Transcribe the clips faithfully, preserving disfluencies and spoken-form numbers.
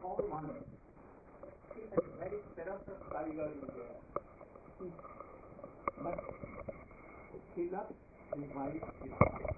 all one. He is a very ferocious tiger in there. But he loves his wife, his wife.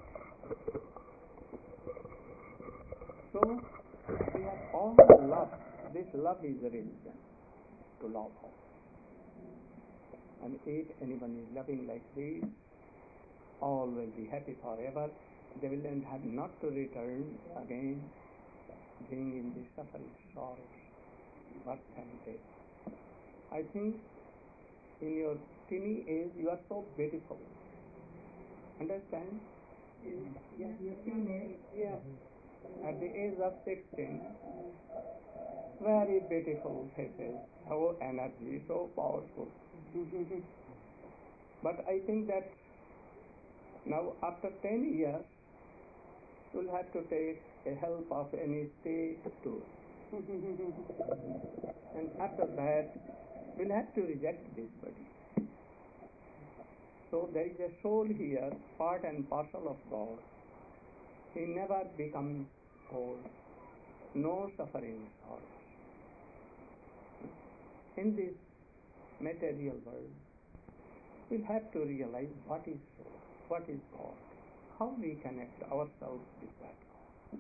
So we have all love. This love is a religion, to love her. And if anyone is loving like this, all will be happy forever. They will have not to return again, being in the suffering, sorrows, birth and death. I think in your teeny age you are so beautiful. Understand? Yes, your teenage. Yes. At the age of sixteen, very beautiful faces, so energy, so powerful. But I think that now after ten years, you'll have to take a help of any state tour. And after that, we'll have to reject this body. So there is a soul here, part and parcel of God. He never becomes old, no suffering sorrows. In this material world, we'll have to realize what is soul, what is God, how we connect ourselves with that God.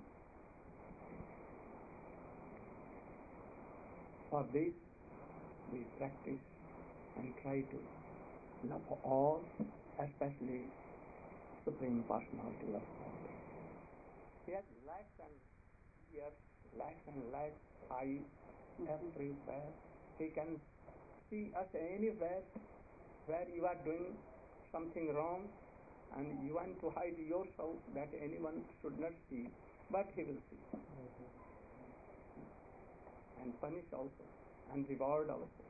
For this, we practice and try to love all, especially Supreme Personality of God. He has lakhs and ears, lakhs and lakhs eyes everywhere. He can see us anywhere where you are doing something wrong and you want to hide yourself that anyone should not see, but he will see. And punish also, and reward also.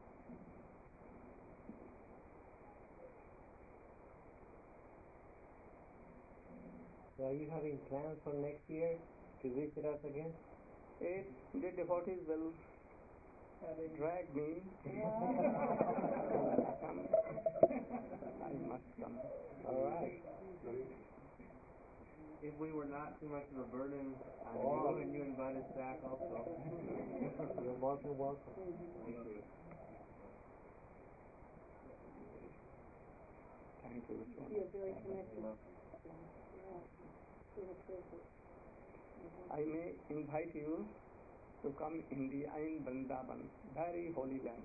So are you having plans for next year to visit us again? If the devotees will drag me, come, I must come. All right. If we were not too much of a burden on Oh. you, and you invite us back also. You're welcome, welcome. Thank you. Thank you so You're much. very connected. I may invite you to come India in Vrindavan, very holy land,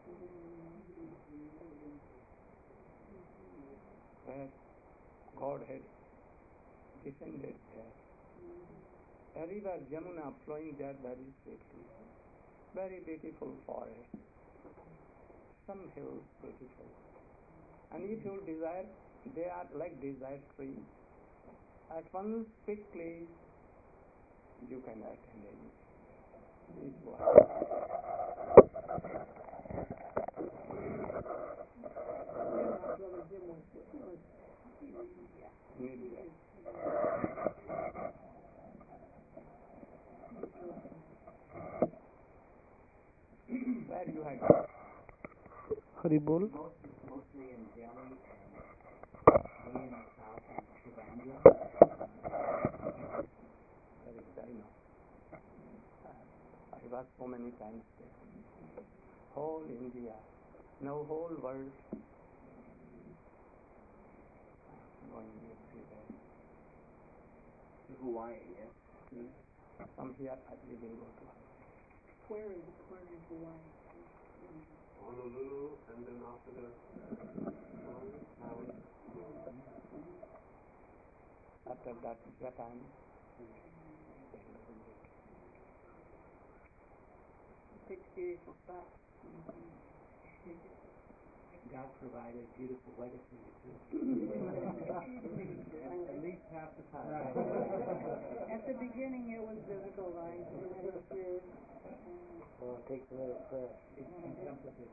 where God had descended there. A river Jamuna flowing there very safely. Very beautiful forest. Some hills beautiful. And if you desire, they are like desire trees. At once quickly you can attend any. This was in India. Where you had Haribol. Most, mostly in Delhi and way in the south in Trivandrum. That is, I know. Uh, I was so many times there. Whole India, no whole world. Going everywhere. To Hawaii, yes? From here, I we will go to Where is, where is Hawaii? Honolulu, and then after the Maui. after that Japan. Big beautiful spot. God provided beautiful weather for you too. At least half the time. At the beginning it was difficult, I remember through. Well, it takes a little prayer. It's contemplative.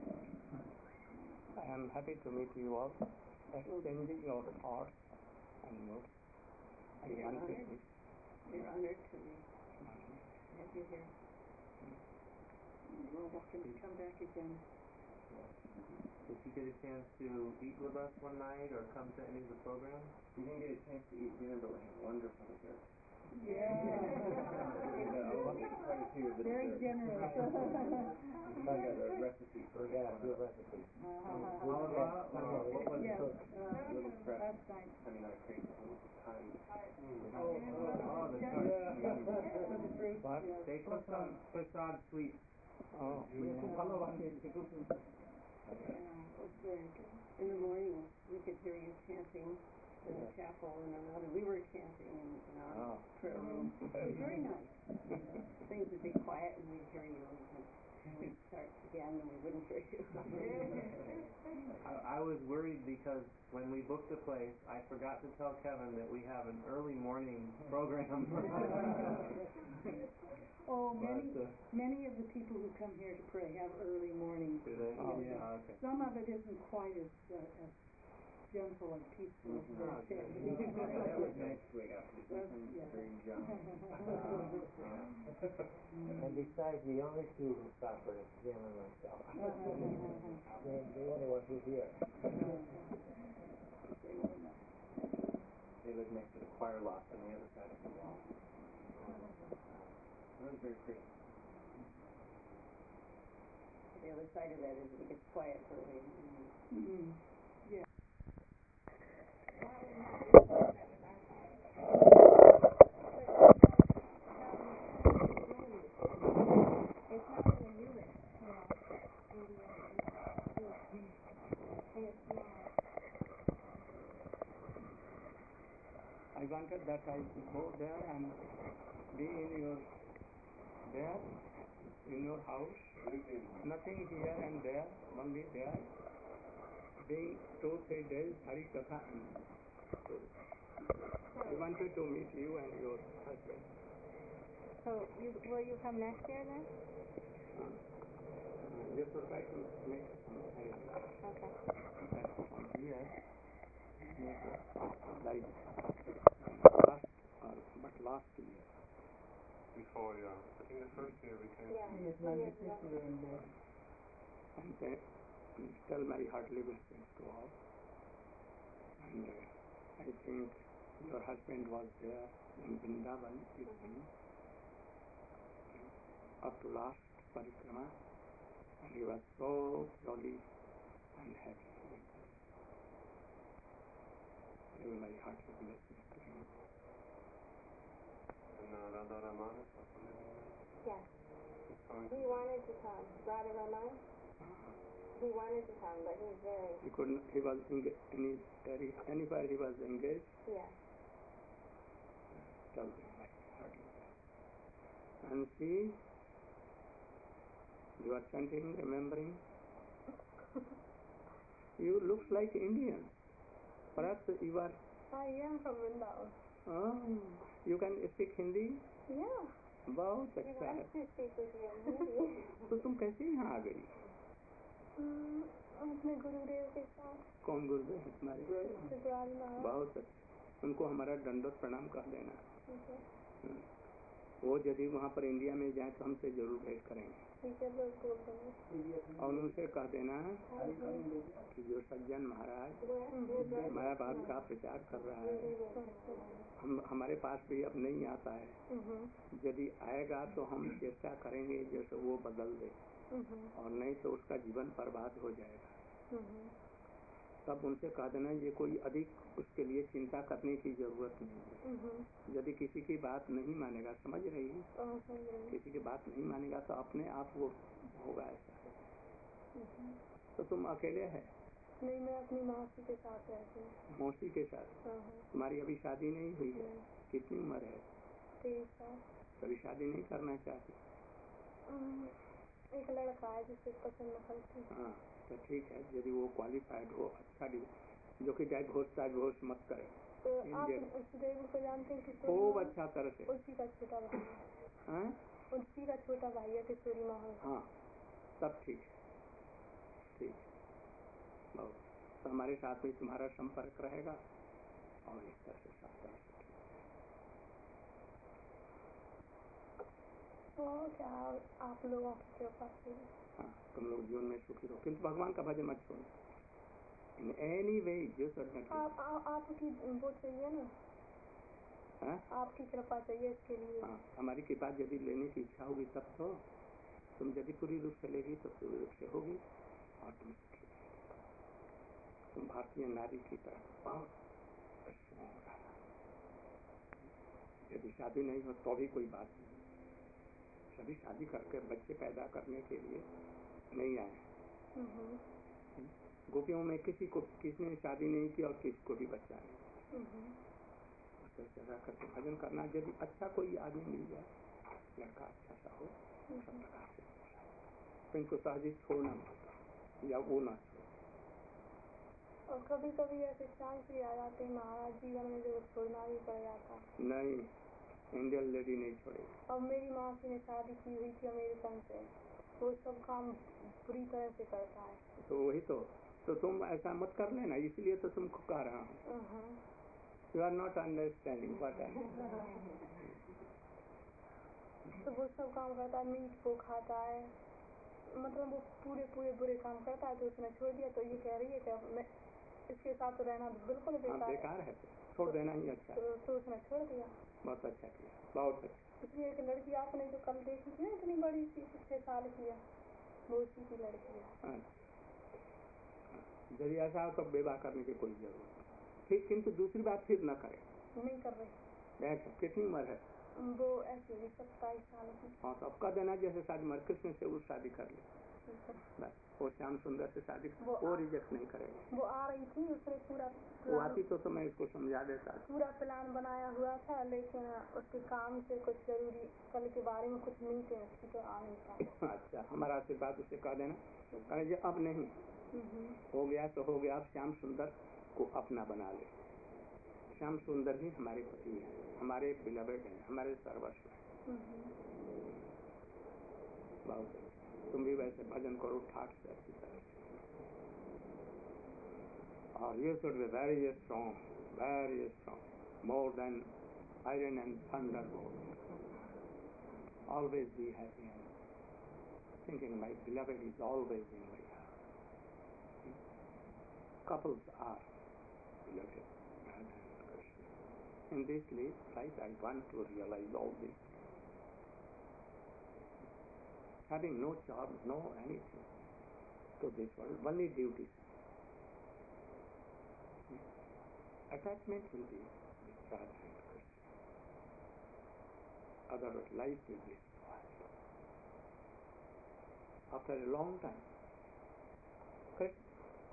I am happy to meet you all, exchanging your thoughts and notes. I You're want to honored. meet. You're honored to have you here. You're welcome to come back again. Did you get a chance to eat with us one night or come to any of the programs? We didn't get a chance to eat dinner, but we had wonderful dessert. Yeah. And, uh, I'll have to try to hear the Very dessert. generous. I got a recipe for Yeah, one. good recipe. Uh-huh. Oliva, or what was Yes, it? uh, Little prep. last night. I mean, not crazy, little tiny. Mm. Oh, oh, oh, the Yeah. tart. Yeah. With the fruit, What? yes. They put some facade sweet. Oh, yeah. Yeah, it was very good. In the morning, we could hear you chanting in the chapel and another, we were chanting in, in our Oh. prayer room. It was very nice. Things would be quiet and we'd hear you and then we'd start again and we wouldn't hear you. I, I was worried because when we booked the place, I forgot to tell Kevin that we have an early morning program. Oh, many, But, uh, many of the people who come here to pray have early mornings. Do they? Oh, Yeah. Ah, okay. Some of it isn't quite as, uh, as gentle and peaceful as Mhm. their Ah, day. good. Yeah, that was nice to wake up to That's- something yeah. very young. And besides, the only two who suffer is Jim and myself. They're the only ones who's here. They were nice. They live next to the choir loft on the other side of the wall. That was very pretty. The other side of that is it gets quiet early. Mm-hmm. Yeah. I wanted that I should go there and be in your there in your house. Nothing here and there, only there. Being two, three days, Hari Katha and so I wanted to meet you and your husband. So you will you come next year then? Uh, just would like to make some arrangement. Okay. That from here, make a, like last, uh, but last year. Before, yeah. I think the first year we came. Yeah. Yes, two my years sister ago. and there. And then tell my heartily blessings to all. And uh, I think your husband was there in Vrindavan with me up to last parikrama, and he was so jolly and happy with us. Give my heartly blessings to him. And uh, Radha Raman is also living there. Yeah. He's coming He to wanted to come. Radha Raman? Uh, He wanted to come, but he's very, he couldn't, he was engaged, any, any, anywhere he was engaged, yeah. tell them my heartly blessings. And see, you are chanting, remembering. You look like Indian. Perhaps you are, I am from Vrindavan. oh, you can speak Hindi? Yeah. बहुत He अच्छा है. wants to speak with you in Hindi. तो तुम कैसे यहाँ आ गई? Hmm, अपने गुरुदेव के साथ कौन गुरुदेव है तुम्हारे? त्रिपुरारी महाराज। बहुत अच्छा. उनको हमारा दंडवत प्रणाम कह देना. Okay. हम्म. वो यदि वहाँ पर इंडिया में जाए तो हमसे जरूर भेंट करेंगे. ठीक है, बिल्कुल करेंगे। और उनसे कह देना कि जो सज्जन महाराज माया बात का प्रचार कर रहा है, हम हमारे पास भी अब नहीं आता है. यदि आएगा तो हम चेष्टा करेंगे जैसे वो बदल दे, और नहीं तो उसका जीवन बर्बाद हो जाएगा. तब उनसे कह देना ये कोई अधिक उसके लिए चिंता करने की जरूरत नहीं है. यदि किसी की बात नहीं मानेगा, समझ रही, किसी की बात नहीं मानेगा तो अपने आप वो होगा ऐसा. तो तुम अकेले है? नहीं, मैं अपनी मौसी के साथ रहती हूँ। मौसी के साथ? तुम्हारी अभी शादी नहीं हुई है? कितनी उम्र है? तेईस साल। कभी शादी नहीं करना चाहती? एक लड़का है जिसे पसंद करती हूँ। हाँ, तो ठीक है. यदि वो क्वालिफाइड हो, अच्छा जो कि डाइवोर्स डाइवोर्स मत करे. तो आप सुदेव को जानते हैं? किशोरी खूब महल? अच्छा तरह से. उसी का छोटा भाई है। हाँ? उसी का छोटा भाई है किशोरी महल। हाँ, तब ठीक है. ठीक है. बहुत. तो हमारे साथ में तुम्हारा संपर्क रहेगा और इस तरह से सब तरह से ठीक है. तो क्या आप लोगों की कृपा से? हाँ, तुम लोग जीवन में सुखी रहो, किंतु भगवान का भजन मत छोड़ो. In any way, you should not. आप आ, आपकी वो चाहिए ना? हाँ? आपकी कृपा चाहिए इसके लिए। हाँ, हमारी कृपा यदि लेने की इच्छा होगी तब तो तुम यदि पूरी रूप से लेगी तो पूरी रूप से होगी और तुम सुखी रहेगी। तुम भारतीय नारी की तरह बहुत स्ट्रॉन्ग रहना। यदि शादी नहीं हो तो भी कोई बात नहीं, सभी शादी करके बच्चे पैदा करने के लिए नहीं आए। हम्म, गोपियों में किसी को किसी ने शादी नहीं की और किसी को भी बच्चा नहीं। हम्म, तो जगह करके भजन करना, यदि अच्छा कोई आदमी मिल जाए, लड़का अच्छा सा हो, सब प्रकार से तो इनको सहजी छोड़ना मत, या वो ना छोड़। और कभी कभी ऐसे चांस भी आ जाते हैं महाराज जीवन में जो छोड़ना भी पड़ जाता। नहीं, इंडियन लेडी नहीं छोड़ेगी। अब मेरी मासी ने शादी की हुई थी अमेरिकन से, वो सब काम पूरी तरह से करता है। तो वही तो तो तुम ऐसा मत कर लेना, इसलिए तो तुमको कह रहा हूँ। You are not understanding what I तो वो सब काम करता है, मीट को खाता है, मतलब वो पूरे पूरे बुरे काम करता है। तो उसने छोड़ दिया, तो ये कह रही है कि मैं इसके साथ तो रहना बिल्कुल बेकार है। बेकार है, छोड़ देना ही अच्छा है। तो, तो उसने छोड़ दिया। बहुत अच्छा किया, बहुत अच्छा। इसलिए एक लड़की आपने जो कल देखी थी ना, इतनी बड़ी सी, छह साल की है, वो उसी की लड़की है। यदि ऐसा हो तो विवाह करने की कोई जरूरत नहीं, ठीक, किंतु दूसरी बात फिर न करे। नहीं कर रही। देख कितनी उम्र है वो ऐसी होगी सत्ताईस साल की। हाँ, तो अब कह देना जैसे शादी मर कृष्ण से वो शादी कर ले, बस। वो श्याम सुंदर से शादी वो, वो रिजेक्ट नहीं करेगा। वो आ रही थी, उसने पूरा वो आती तो, तो मैं इसको समझा देता। पूरा प्लान बनाया हुआ था, लेकिन उसके काम से कुछ जरूरी कल के बारे में कुछ मीटिंग थी तो आ नहीं पाया। अच्छा, हमारा आशीर्वाद उसे कह देना, कहे अब नहीं हो गया तो हो गया, अब श्याम सुंदर को अपना बना ले। श्याम सुंदर ही हमारे पति हैं, हमारे बिलवेड हैं, हमारे सर्वस्व हैं। बहुत तुम भी वैसे भजन करो ठाट से अच्छी तरह से, और you should be very strong, very strong, more than iron and thunderbolt. Always be happy and thinking my beloved is always in my heart. Couples are beloved, Radha and Krishna. In this life I want to realize all this. Having no job, no anything to this world, only duties. Attachment will be with Radha and Krishna. Otherwise life will be spoiled. After a long time, Krishna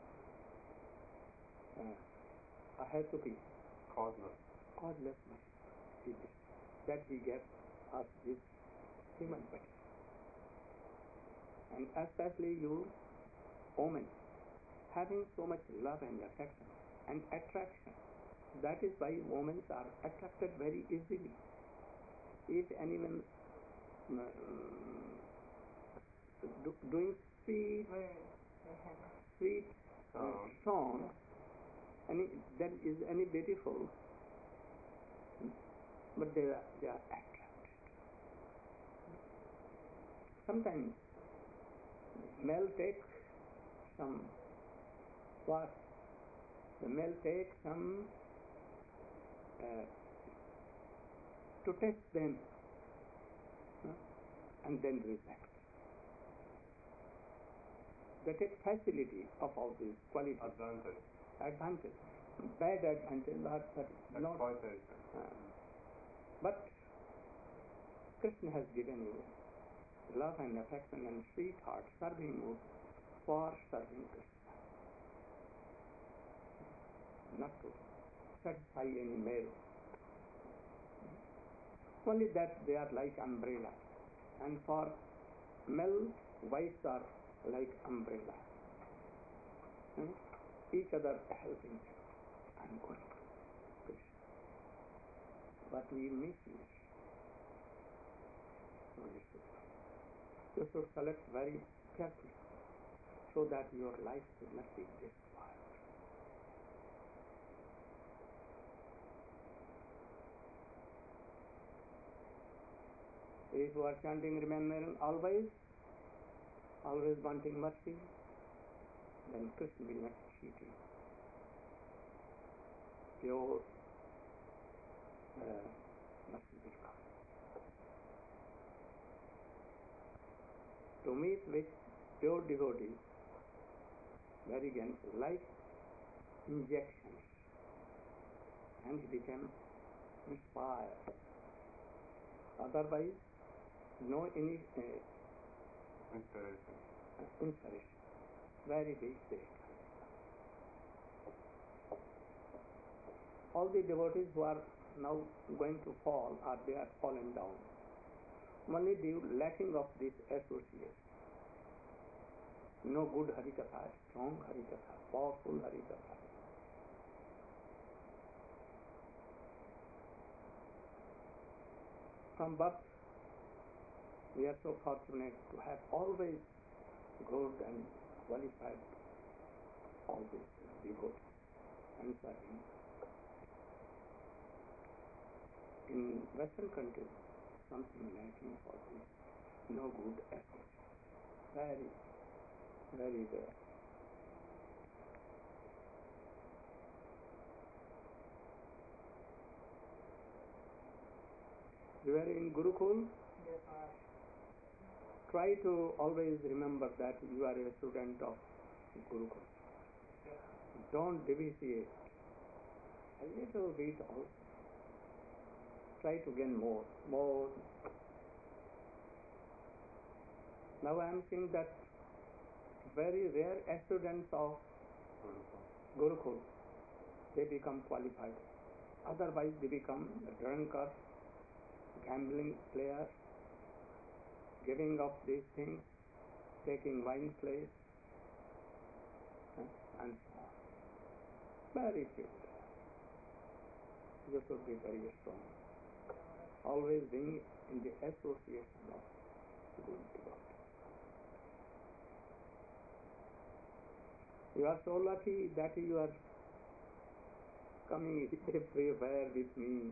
uh, I have to be Causeless. causeless mercy. That he gave us this human body. And especially you women, having so much love and affection and attraction, that is why women are attracted very easily. If anyone um, do, doing sweet, sweet uh, song, any that is any beautiful, but they are, they are attracted. Sometimes male takes some what? The male takes some uh, to test them, huh? and then reject. They take facility of all these qualities. Advantage. Advantage. Bad advantage, but, but not. Exploitation. Uh, but Krishna has given you love and affection and sweetheart, serving you for serving Krishna, not to satisfy any male. Only that they are like umbrella, and for male wives are like umbrella, hmm? each other helping them and going to Krishna. But we misuse. So you should, you should select very carefully so that your life should not be destroyed. If you are chanting, remembering always, always wanting mercy, then Krishna will not cheat you. Pure uh, mercy will come. To meet with pure devotees, very again like injections, and he became inspired. Otherwise, no any uh, Inspiration. inspiration. Very big mistake. All the devotees who are now going to fall, or they are fallen down, only due lacking of this association. No good Harikatha, strong Harikatha, powerful Harikatha. From birth, we are so fortunate to have always good and qualified all these devotees and serving. In Western countries, something lacking for this, no good effort. Very, very rare. You are in Gurukul? Yes, sir. Try to always remember that you are a student of Gurukul. Don't deviate a little bit also. Try to gain more, more. Now I am seeing that very rare students of Gurukul, they become qualified. Otherwise they become drunkards, gambling players, giving up these things, taking wine place, and so on. Very few. You should be very strong. Always being in the association of good devotees. You are so lucky that you are coming everywhere with me.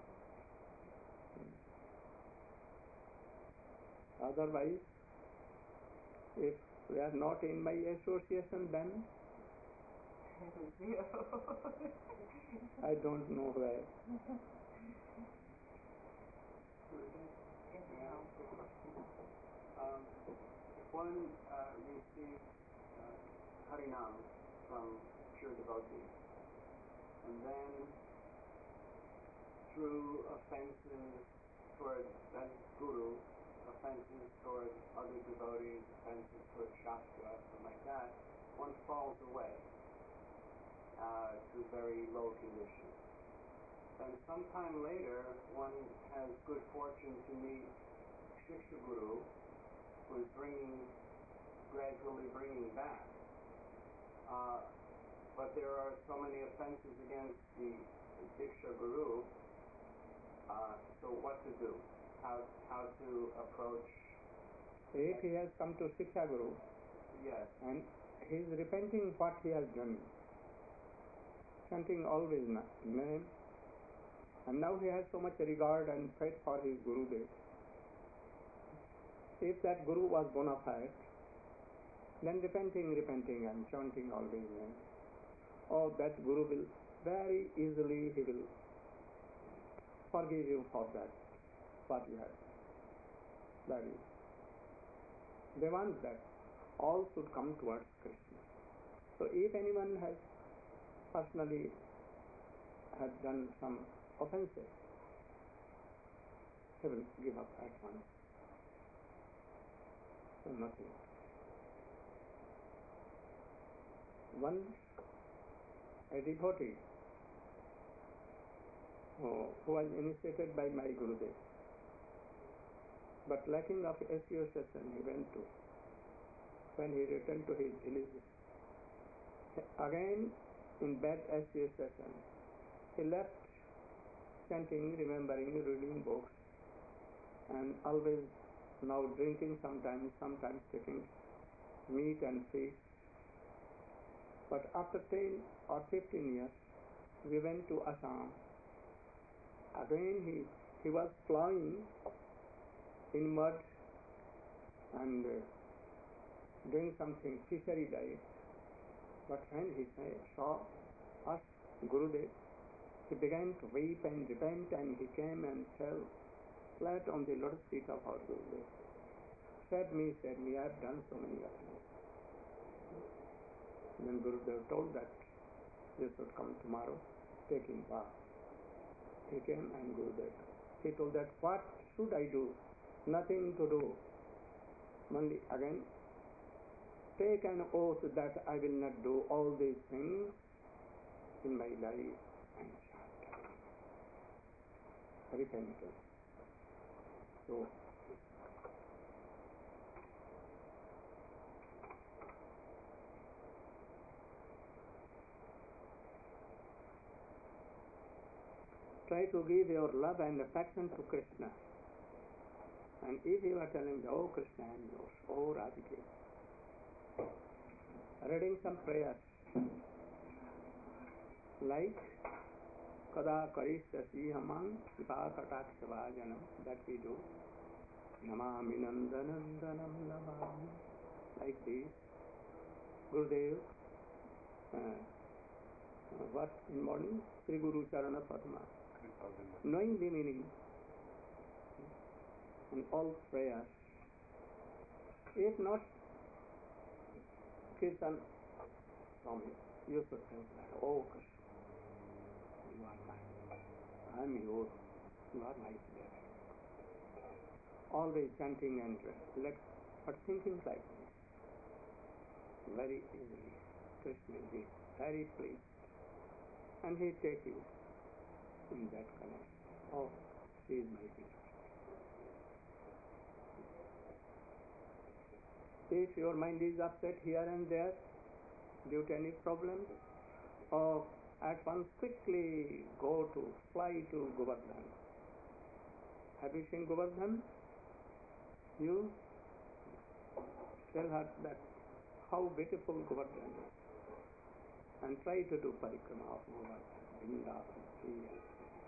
Otherwise, if we are not in my association, then I don't know where. Um, if one uh, receives uh, Harinam from pure devotees, and then through offenses towards that guru, offenses towards other devotees, offenses towards Shastra, something like that, one falls away uh, to very low condition. Then sometime later, one has good fortune to meet Shiksha Guru, who is bringing, gradually bringing back. Uh, but there are so many offenses against the Diksha Guru, uh, so what to do? How, how to approach? If he has come to Shiksha Guru, yes, and he is repenting what he has done, chanting always name, and now he has so much regard and faith for his Gurudev. If that Guru was bona fide, then repenting, repenting and chanting always name, oh, that Guru will very easily, he will forgive you for that, what you have. That is. They want that all should come towards Krishna. So if anyone has personally has done some offenses, he will give up at once. So nothing. One, a devotee who, who was initiated by my Gurudev, but lacking of association he went to. When he returned to his village, again in bad association, he left chanting, remembering, reading books, and always now drinking sometimes, sometimes taking meat and fish. But after ten or fifteen years, we went to Assam. Again he, he was plowing in mud and uh, doing something fishery diet. But when he say, saw us, Gurudev, He began to weep and repent, and he came and fell flat on the lotus feet of our Gurudev. Said me, said me, I have done so many offenses. Then Gurudev told that you should come tomorrow, taking bath. He came and Gurudev, he told that what should I do? Nothing to do. Only again, take an oath that I will not do all these things in my life and chant. Repentance. So, try to give your love and affection to Krishna. And if you are telling, oh Krishna, I am yours, oh Radhika, reading some prayers like Kada Karishasi Hamam Kripa Kataksavajanam, that we do. Namami Nandanandanam Namami, like this. Gurudev, uh, uh, what in morning? Sri Guru Charana Padma. Knowing the meaning in all prayers. If not, Kirtan from you, you should think that, oh Krishna, you are mine, I am yours, you are my slave. Always chanting and let, but thinking like this, very easily, Krishna will be very pleased, and he take you in that connection. Oh, she is my beloved. If your mind is upset here and there due to any problem, or at once quickly go to fly to Govardhan. Have you seen Govardhan? You tell her that how beautiful Govardhan is, and try to do parikrama of Govardhan, Vrindavan.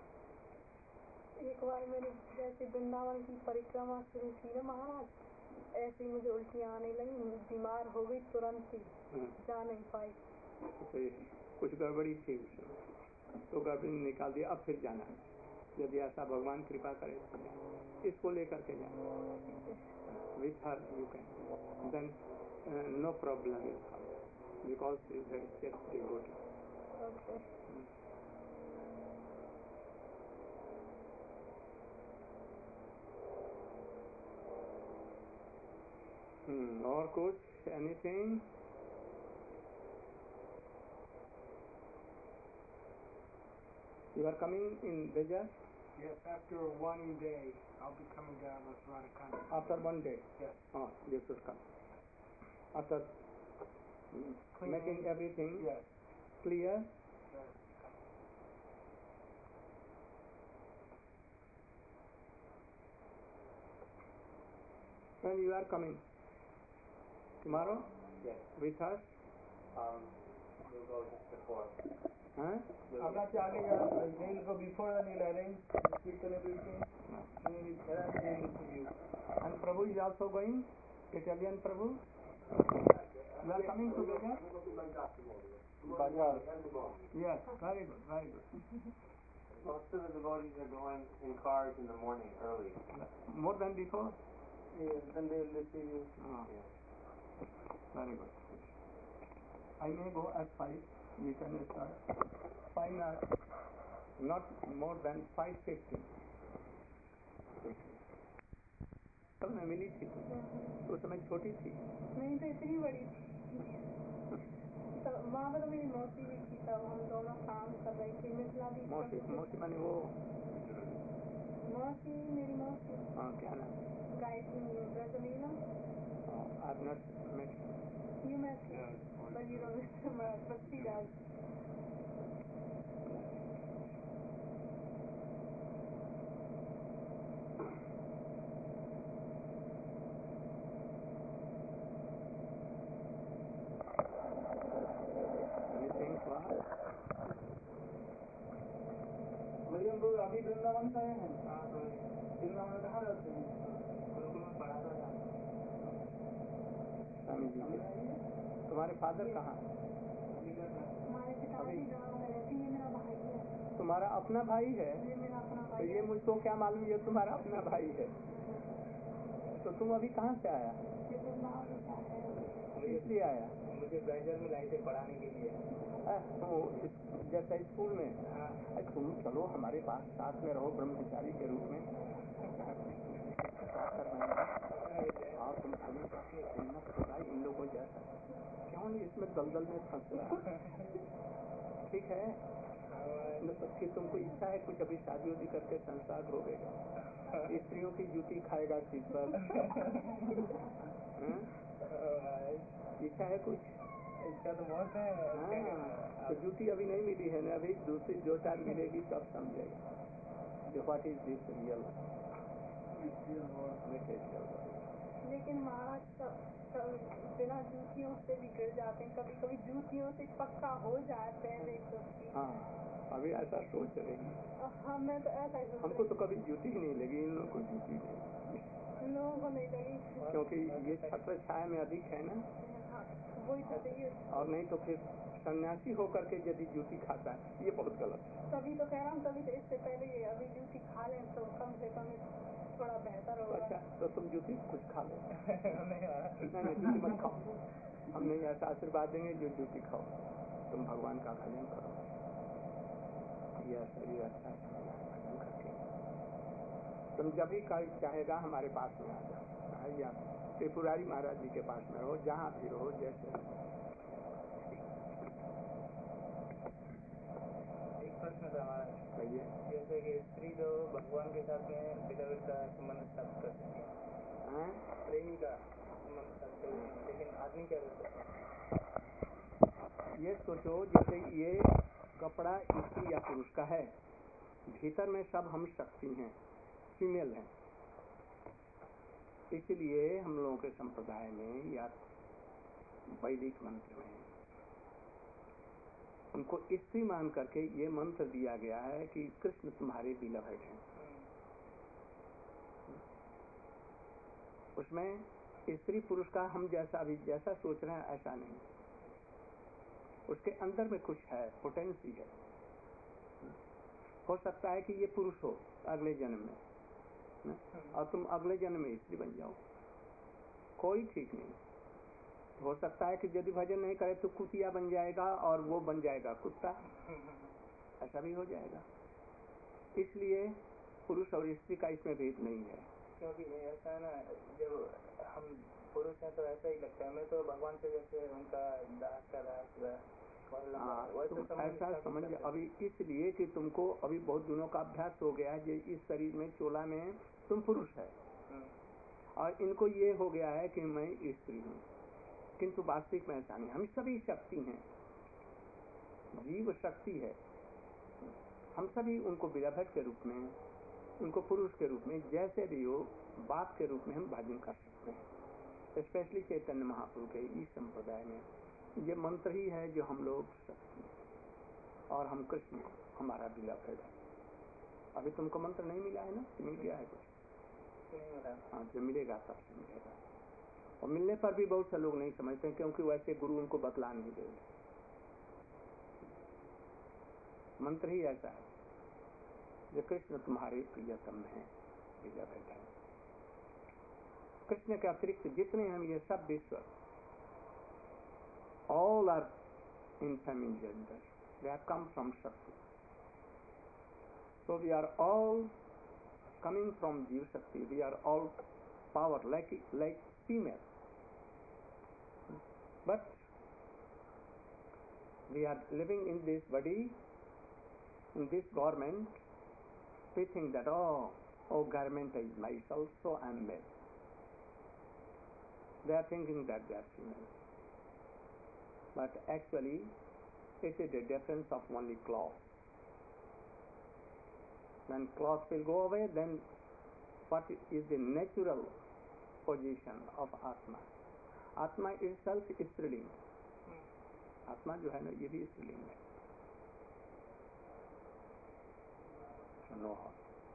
एक बार मैंने जैसे वृंदावन की परिक्रमा शुरू की ना महाराज, ऐसे ही मुझे उल्टियाँ आने लगी, बीमार हो गई तुरंत ही, जा नहीं पाई। तो कुछ गड़बड़ी थी उसमें, तो गड़बड़ी निकाल दिया, अब फिर जाना है। यदि ऐसा भगवान कृपा करे तो इसको लेकर के जाना, with her you can, then uh, no problem will come, because you have just devotee. Okay. Hmm, और कुछ, anything? You are coming in Beja? Yes, after one day, I'll be coming down with Radhakant. After one day? Yes. Oh, you should come. After mm, making everything Yes. clear, Yes. when you are coming? Tomorrow? Yes. With us? Um, we'll go just before. Huh? We'll I'm not telling you, they'll go before and they'll arrange the seat and everything, and then we'll arrange everything for you. And Prabhu is also going? Italian Prabhu? You are coming together? Yes, very good, very good. Most of the devotees are going in cars in the morning early. More than before? Yes, then they'll receive you. Ah, very good. I may go at five. We can start. Five, uh, not more than five fifteen. तब मैं मिली थी, तो उस समय छोटी थी। नहीं तो इतनी बड़ी थी। तब वहाँ पर तो मेरी मौसी भी थी, तब हम दोनों काम कर रही थी मिथिला दी। मौसी मौसी माने वो? मौसी मेरी मौसी। हाँ, क्या नाम? Gayatri ब्रजलीना। I've not met. You met her, but you don't remember. But she does. William Bro, अभी वृंदावन से आए हैं? वृंदावन कहाँ रहते हैं? स्वामी जी के। तुम्हारे फादर कहाँ? हमारे पिताजी गाँव में रहती है, मेरा भाई है। तुम तुम्हारा अपना भाई है, ये मेरा अपना तो भाई ये है। मुझको क्या मालूम ये तुम्हारा अपना भाई है। तो तुम अभी कहाँ से आया? ये तो नाव से आया है। इसलिए आया? मुझे ब्राइजर में लाई थे पढ़ाने के लिए। अह, तो इस- जैसा स्कूल में अरे तुम चलो हमारे पास साथ में रहो ब्रह्मचारी के रूप में, क्या करना है? और तुम कभी जाके हिम्मत होगा इन लोगों जैसा, क्यों इसमें दलदल में फंस रहा? ठीक है कि तुमको इच्छा है कुछ अभी शादी उदी करके संसार भोगेगा, स्त्रियों की जूती खाएगा सीट पर, इच्छा है कुछ? इच्छा तो बहुत है। हाँ, तो जूती अभी नहीं मिली है ना, अभी दूसरी दो चार मिलेगी तब समझेगा कि what is this real material. लेकिन महाराज सब सब बिना जूतियों से भी गिर जाते हैं, कभी कभी जूतियों से पक्का हो जाए पहले तो। हाँ, अभी ऐसा सोच रही है। हमें तो ऐसा ही सोच हमको तो कभी जूती ही नहीं लगी, इन लोगों को जूती नहीं, इन लोगों को नहीं लगी। क्योंकि ये छत्र छाया में अधिक है ना, हाँ, वही तो चाहिए। और नहीं तो फिर सन्यासी होकर के यदि जूती खाता है ये बहुत गलत है। तभी तो कह रहा हूँ, तभी तो इससे पहले ये अभी जूती खा लें तो कम से कम थोड़ा बेहतर होगा। अच्छा, तो तुम जूती कुछ खा लो। नहीं नहीं नहीं जूती मत खाओ, हम नहीं ऐसा आशीर्वाद देंगे जो जूती खाओ, तुम भगवान का भजन करो, ये शरीर अच्छा समझा है भजन करके, तुम जब भी कल चाहेगा हमारे पास में आ जाओ, या त्रिपुरारी महाराज जी के पास में रहो, जहाँ भी रहो, जैसे एक प्रश्न था हमारा, कहिए। जैसे कि स्त्री जो भगवान के साथ में बिलविल का संबंध स्थापित कर सकती है, हाँ? प्रेमी का संबंध स्थापित कर सकती है, लेकिन आदमी क्या कर सकता है? ये सोचो जैसे ये कपड़ा स्त्री या पुरुष का है, भीतर में सब हम शक्ति हैं, फीमेल हैं, इसलिए हम लोगों के संप्रदाय में या वैदिक मंत्र में उनको स्त्री मान करके ये मंत्र दिया गया है कि कृष्ण तुम्हारे बिलवड हैं। उसमें स्त्री पुरुष का हम जैसा अभी जैसा सोच रहे हैं ऐसा नहीं, उसके अंदर में कुछ है, पोटेंसी है। हो सकता है कि ये पुरुष हो अगले जन्म में न? और तुम अगले जन्म में स्त्री बन जाओ, कोई ठीक नहीं। हो सकता है कि यदि भजन नहीं करे तो कुतिया बन जाएगा और वो बन जाएगा कुत्ता, ऐसा भी हो जाएगा। इसलिए पुरुष और स्त्री का इसमें भेद नहीं है। क्योंकि ऐसा है ना, जब हम पुरुष हैं तो ऐसा ही लगता है, मैं तो भगवान से जैसे उनका दास का दास हाँ, तुम ऐसा समझ अभी, इसलिए कि तुमको अभी बहुत दिनों का अभ्यास हो गया है, इस शरीर में चोला में तुम पुरुष है और इनको ये हो गया है कि मैं स्त्री हूँ, किंतु वास्तविक में ऐसा नहीं। हम सभी शक्ति हैं, जीव शक्ति है, हम सभी उनको बिलवड के रूप में, उनको पुरुष के रूप में, जैसे भी हो बाप के रूप में हम भजन कर सकते हैं। स्पेशली चैतन्य महाप्रभु के इस संप्रदाय में ये मंत्र ही है जो हम लोग शक्ति, और हम कृष्ण को हमारा बिलवड है। अभी तुमको मंत्र नहीं मिला है ना, मिल गया है कुछ? हाँ, जो मिलेगा तब से मिलेगा। और मिलने पर भी बहुत से लोग नहीं समझते, क्योंकि वैसे गुरु उनको बतला नहीं दे। मंत्र ही ऐसा है, जो कृष्ण तुम्हारे प्रियतम है, बिलवड है। कृष्ण के अतिरिक्त जितने हम ये सब विश्व, all are in feminine gender, they have come from Shakti. So we are all coming from Jiva Shakti, we are all power like like female. But we are living in this body, in this garment, we think that oh, oh garment is myself, so I am male. They are thinking that they are female. But actually, it is the difference of only cloth. When cloth will go away, then what is the natural position of Atma? Atma itself is Striling. Atma जो है ना, ये भी Striling है. So no harm.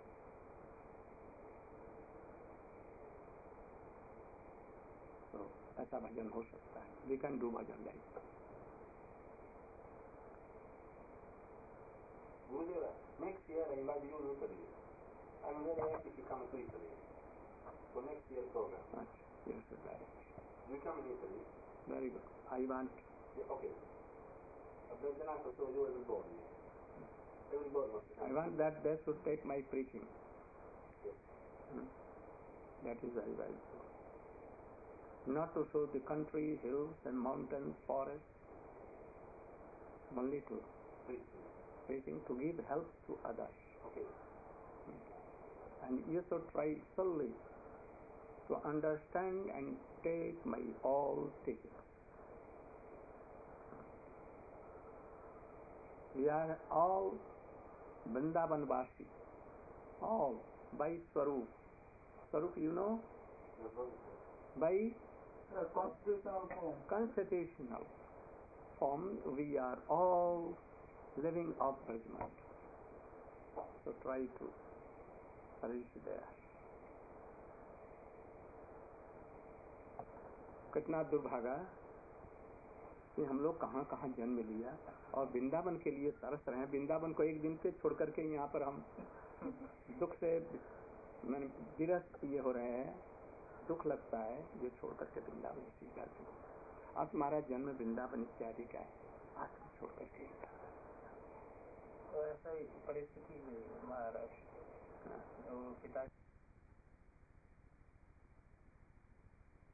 So ऐसा भजन हो सकता है. We can do bhajan like. Gurudev I'm really happy to come to Italy for next year's program. Much. Yes, sir, very. You come in Italy? Very good. I want. Yeah, okay. A Benvenuto, so you everybody. Everybody wants to come. I want that they should take my preaching. Yes. Hmm. That is very well. Not to show the country, hills and mountains, forests, only to Preaching. preaching to give help to others. Okay. And you should try solely to understand and take my all teachings. We are all Vrindavan Vasi, all by Swarup. Swarup, you know? Your brother. By Uh, constitutional form. constitutional form, we are all living of Brahman. So try to reach there. कितना दुर्भागा कि हम लोग कहाँ कहाँ जन्म लिया और वृंदावन के लिए तरस रहे हैं। वृंदावन को एक दिन से छोड़ करके यहाँ पर हम दुख से मैंने विरक्त ये हो रहे हैं, दुख लगता है जो छोड़ करके वृंदावन स्वीकार करो। अब तुम्हारा जन्म वृंदावन इत्यादि का है, आज तुम छोड़ करके तो ऐसा ही परिस्थिति हुई महाराज। वो पिता